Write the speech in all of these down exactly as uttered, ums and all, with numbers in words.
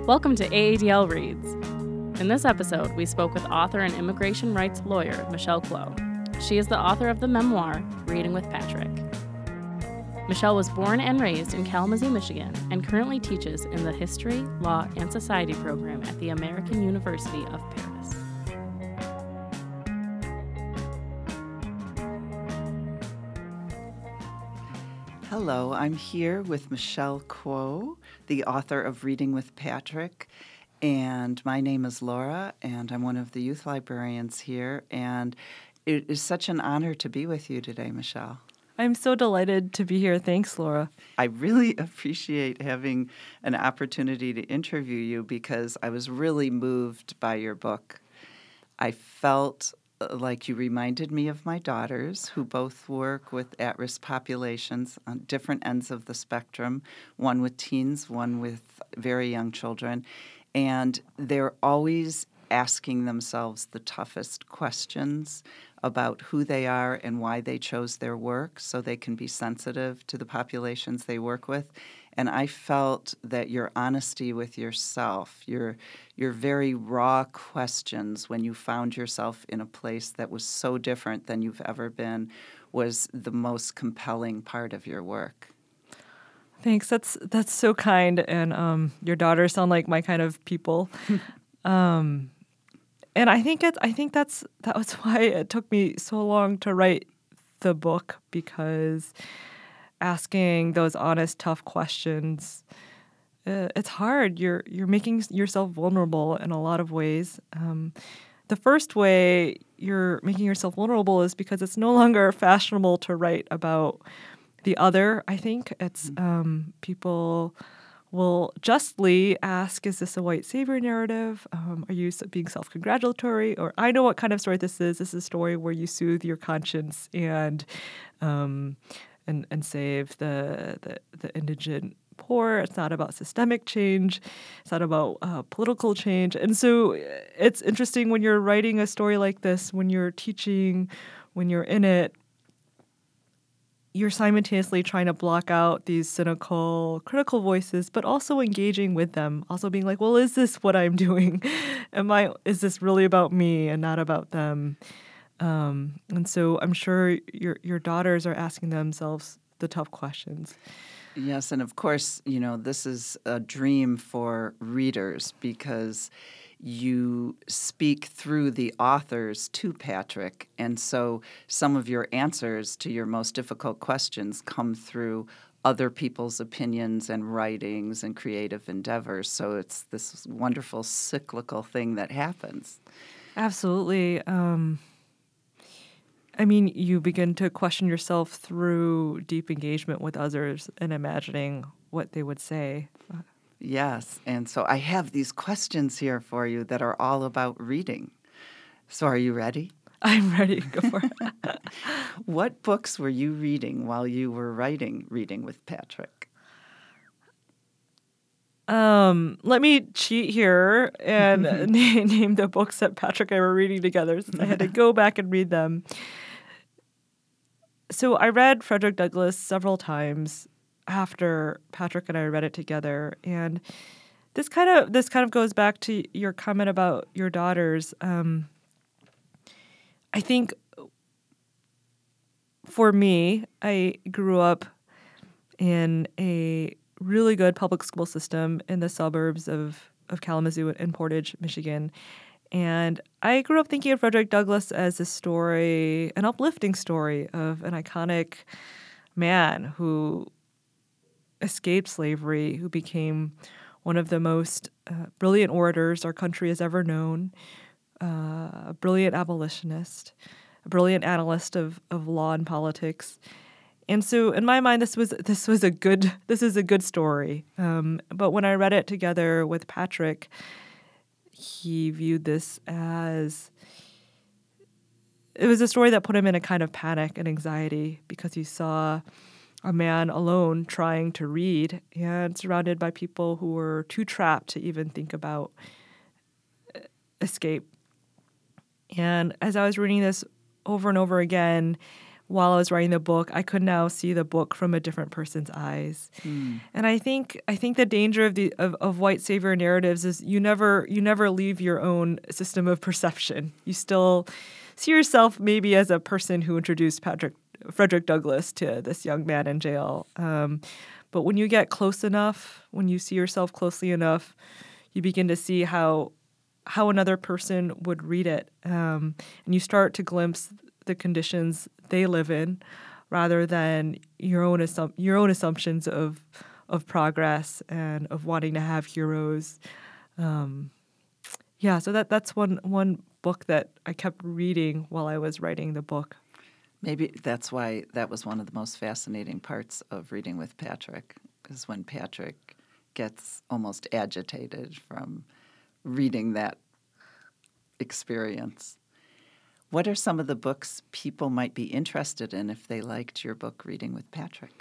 Welcome to A A D L Reads. In this episode, we spoke with author and immigration rights lawyer Michelle Kuo. She is the author of the memoir, Reading with Patrick. Michelle was born and raised in Kalamazoo, Michigan, and currently teaches in the History, Law, and Society program at the American University of Paris. Hello, I'm here with Michelle Kuo, the author of Reading with Patrick, and my name is Laura, and I'm one of the youth librarians here, and it is such an honor to be with you today, Michelle. I'm so delighted to be here. Thanks, Laura. I really appreciate having an opportunity to interview you because I was really moved by your book. I felt like you reminded me of my daughters, who both work with at-risk populations on different ends of the spectrum, one with teens, one with very young children, and they're always asking themselves the toughest questions about who they are and why they chose their work so they can be sensitive to the populations they work with. And I felt that your honesty with yourself, your your very raw questions when you found yourself in a place that was so different than you've ever been, was the most compelling part of your work. Thanks. That's that's so kind. And um, your daughters sound like my kind of people. um, and I think it's I think that's that was why it took me so long to write the book, because asking those honest, tough questions, uh, it's hard. You're you're making yourself vulnerable in a lot of ways. Um, the first way you're making yourself vulnerable is because it's no longer fashionable to write about the other. I think it's um, people will justly ask, is this a white savior narrative? Um, are you being self-congratulatory? Or I know what kind of story this is. This is a story where you soothe your conscience and um, and and save the, the, the indigent poor. It's not about systemic change. It's not about uh, political change. And so it's interesting when you're writing a story like this, when you're teaching, when you're in it, you're simultaneously trying to block out these cynical, critical voices, but also engaging with them, also being like, well, is this what I'm doing? Am I, is this really about me and not about them? Um, and so I'm sure your your daughters are asking themselves the tough questions. Yes, and of course, you know, this is a dream for readers because you speak through the authors to Patrick, and so some of your answers to your most difficult questions come through other people's opinions and writings and creative endeavors. So it's this wonderful cyclical thing that happens. Absolutely. Um, I mean, you begin to question yourself through deep engagement with others and imagining what they would say. Yes, and so I have these questions here for you that are all about reading. So are you ready? I'm ready. Go for it. What books were you reading while you were writing Reading with Patrick? Um, let me cheat here and na- name the books that Patrick and I were reading together, since I had to go back and read them. So I read Frederick Douglass several times after Patrick and I read it together, and this kind of this kind of goes back to your comment about your daughters. Um, I think for me, I grew up in a really good public school system in the suburbs of, of Kalamazoo and Portage, Michigan. And I grew up thinking of Frederick Douglass as a story, an uplifting story of an iconic man who escaped slavery, who became one of the most uh, brilliant orators our country has ever known, uh, a brilliant abolitionist, a brilliant analyst of, of law and politics. And so, in my mind, this was this was a good this is a good story. Um, but when I read it together with Patrick, he viewed this as it was a story that put him in a kind of panic and anxiety, because he saw a man alone trying to read and surrounded by people who were too trapped to even think about escape. And as I was reading this over and over again, while I was writing the book, I could now see the book from a different person's eyes. Mm. And I think I think the danger of the of, of white savior narratives is you never you never leave your own system of perception. You still see yourself maybe as a person who introduced Patrick Frederick Douglass to this young man in jail. Um, but when you get close enough, when you see yourself closely enough, you begin to see how how another person would read it, um, and you start to glimpse the conditions they live in, rather than your own assum- your own assumptions of of progress and of wanting to have heroes. Um, yeah, so that that's one one book that I kept reading while I was writing the book. Maybe that's why that was one of the most fascinating parts of reading with Patrick, is when Patrick gets almost agitated from reading that experience. What are some of the books people might be interested in if they liked your book, Reading with Patrick?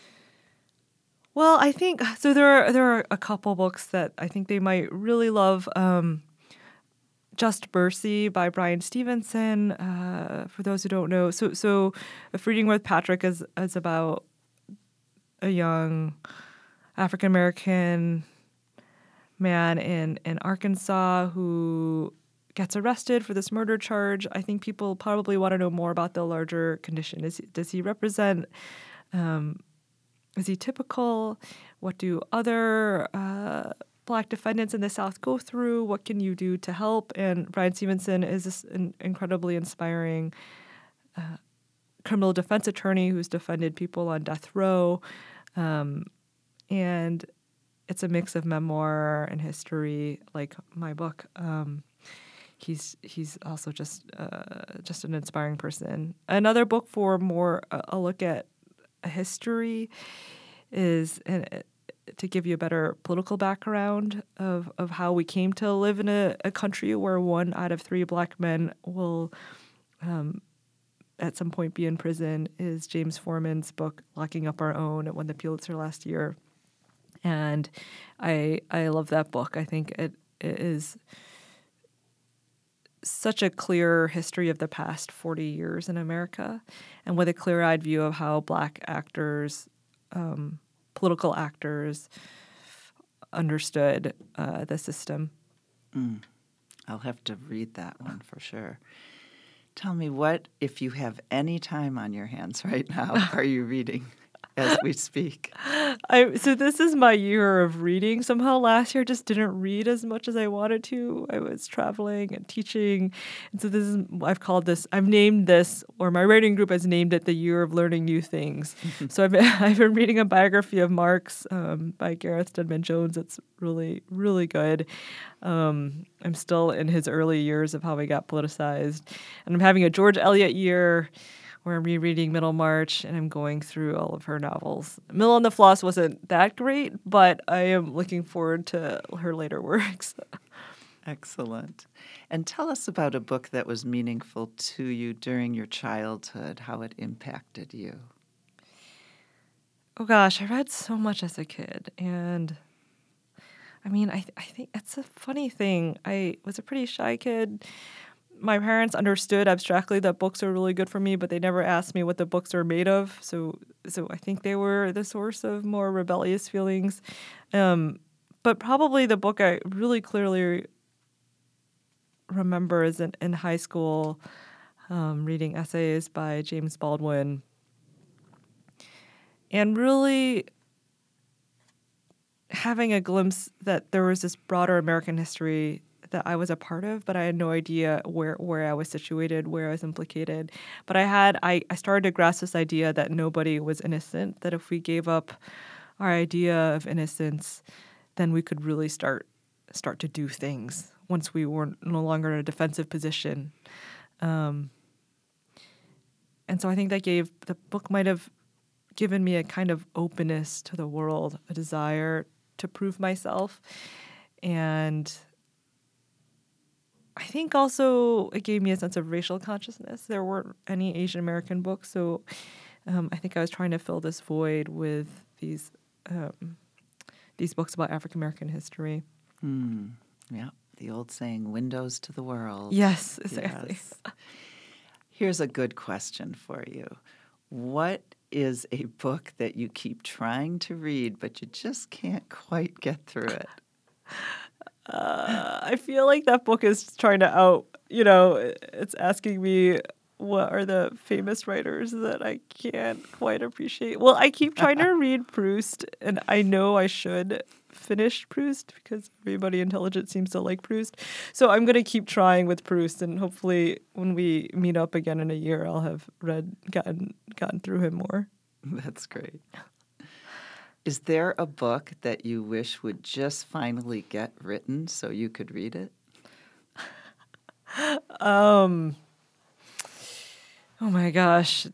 Well, I think so. There are there are a couple books that I think they might really love. Um, Just Mercy by Brian Stevenson. Uh, for those who don't know, so so, if Reading with Patrick is is about a young African American man in in Arkansas who gets arrested for this murder charge. I think people probably want to know more about the larger condition. Is does he represent? Um, is he typical? What do other uh, Black defendants in the South go through? What can you do to help? And Brian Stevenson is this an incredibly inspiring uh, criminal defense attorney who's defended people on death row, um, and it's a mix of memoir and history, like my book. Um, He's he's also just uh, just an inspiring person. Another book for more uh, a look at history is uh, to give you a better political background of, of how we came to live in a, a country where one out of three Black men will um, at some point be in prison, is James Forman's book, Locking Up Our Own. It won the Pulitzer last year. And I I love that book. I think it, it is such a clear history of the past forty years in America, and with a clear-eyed view of how Black actors, um, political actors, understood uh, the system. Mm. I'll have to read that one for sure. Tell me, what, if you have any time on your hands right now, are you reading as we speak? I so this is my year of reading. Somehow last year I just didn't read as much as I wanted to. I was traveling and teaching. And so this is, I've called this, I've named this, or my writing group has named it, the year of learning new things. So I've been, I've been reading a biography of Marx um, by Gareth Stedman Jones. It's really, really good. Um, I'm still in his early years of how he got politicized. And I'm having a George Eliot year, where I'm rereading Middlemarch, and I'm going through all of her novels. Mill and the Floss wasn't that great, but I am looking forward to her later works. Excellent. And tell us about a book that was meaningful to you during your childhood, how it impacted you. Oh gosh, I read so much as a kid, and I mean, I I think it's a funny thing. I was a pretty shy kid. My parents understood abstractly that books are really good for me, but they never asked me what the books are made of. So, so I think they were the source of more rebellious feelings. Um, but probably the book I really clearly remember is in, in high school, um, reading essays by James Baldwin, and really having a glimpse that there was this broader American history that I was a part of, but I had no idea where, where I was situated, where I was implicated. But I had, I, I started to grasp this idea that nobody was innocent, that if we gave up our idea of innocence, then we could really start start to do things once we were no longer in a defensive position. Um, and so I think that gave, the book might have given me a kind of openness to the world, a desire to prove myself. And I think also it gave me a sense of racial consciousness. There weren't any Asian American books, so um, I think I was trying to fill this void with these um, these books about African American history. Mm, yeah, the old saying, windows to the world. Yes, exactly. Yes. Here's a good question for you. What is a book that you keep trying to read, but you just can't quite get through it? Uh, I feel like that book is trying to out, you know, it's asking me what are the famous writers that I can't quite appreciate. Well, I keep trying to read Proust, and I know I should finish Proust because everybody intelligent seems to like Proust. So I'm going to keep trying with Proust, and hopefully when we meet up again in a year, I'll have read, gotten, gotten through him more. That's great. Is there a book that you wish would just finally get written so you could read it? um, oh my gosh.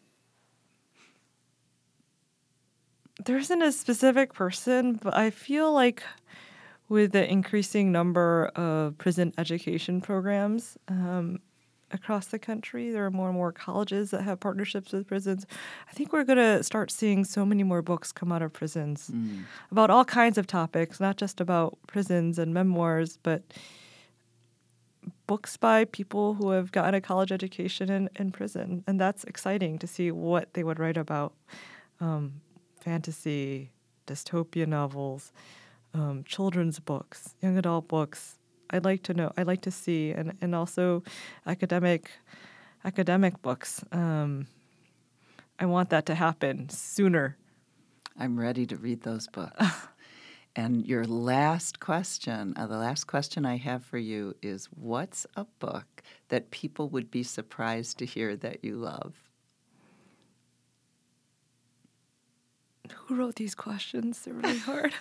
There isn't a specific person, but I feel like with the increasing number of prison education programs um, across the country, there are more and more colleges that have partnerships with prisons. I think we're going to start seeing so many more books come out of prisons mm. about all kinds of topics, not just about prisons and memoirs, but books by people who have gotten a college education in, in prison. And that's exciting to see what they would write about. Um, fantasy, dystopia novels, um, children's books, young adult books. I'd like to know. I'd like to see, and, and also academic academic books. Um, I want that to happen sooner. I'm ready to read those books. And your last question, uh, the last question I have for you is, what's a book that people would be surprised to hear that you love? Who wrote these questions? They're really hard.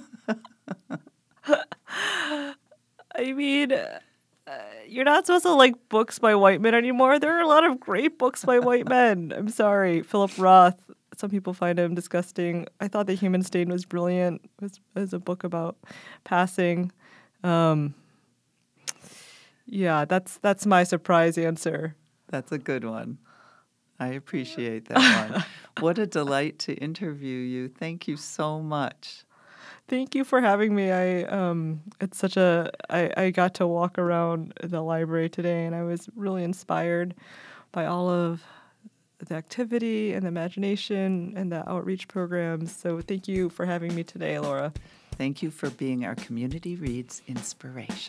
I mean, uh, you're not supposed to like books by white men anymore. There are a lot of great books by white men. I'm sorry. Philip Roth. Some people find him disgusting. I thought The Human Stain was brilliant. It was, it was a book about passing. Um, yeah, that's that's my surprise answer. That's a good one. I appreciate that one. What a delight to interview you. Thank you so much. Thank you for having me. I um, it's such a I, I got to walk around the library today, and I was really inspired by all of the activity and the imagination and the outreach programs. So thank you for having me today, Laura. Thank you for being our Community Reads inspiration.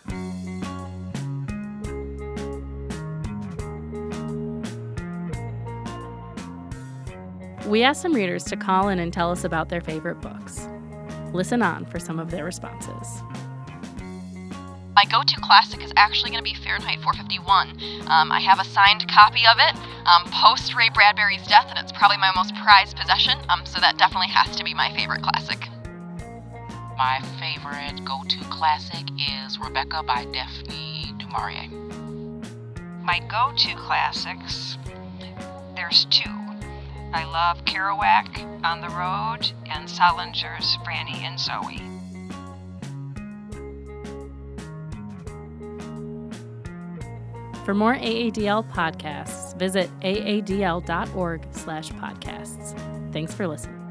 We asked some readers to call in and tell us about their favorite books. Listen on for some of their responses. My go-to classic is actually going to be Fahrenheit four fifty-one. Um, I have a signed copy of it um, post Ray Bradbury's death, and it's probably my most prized possession, um, so that definitely has to be my favorite classic. My favorite go-to classic is Rebecca by Daphne du Maurier. My go-to classics, there's two. I love Kerouac, On the Road, and Salinger's Franny and Zoe. For more A A D L podcasts, visit a a d l dot org slash podcasts. Thanks for listening.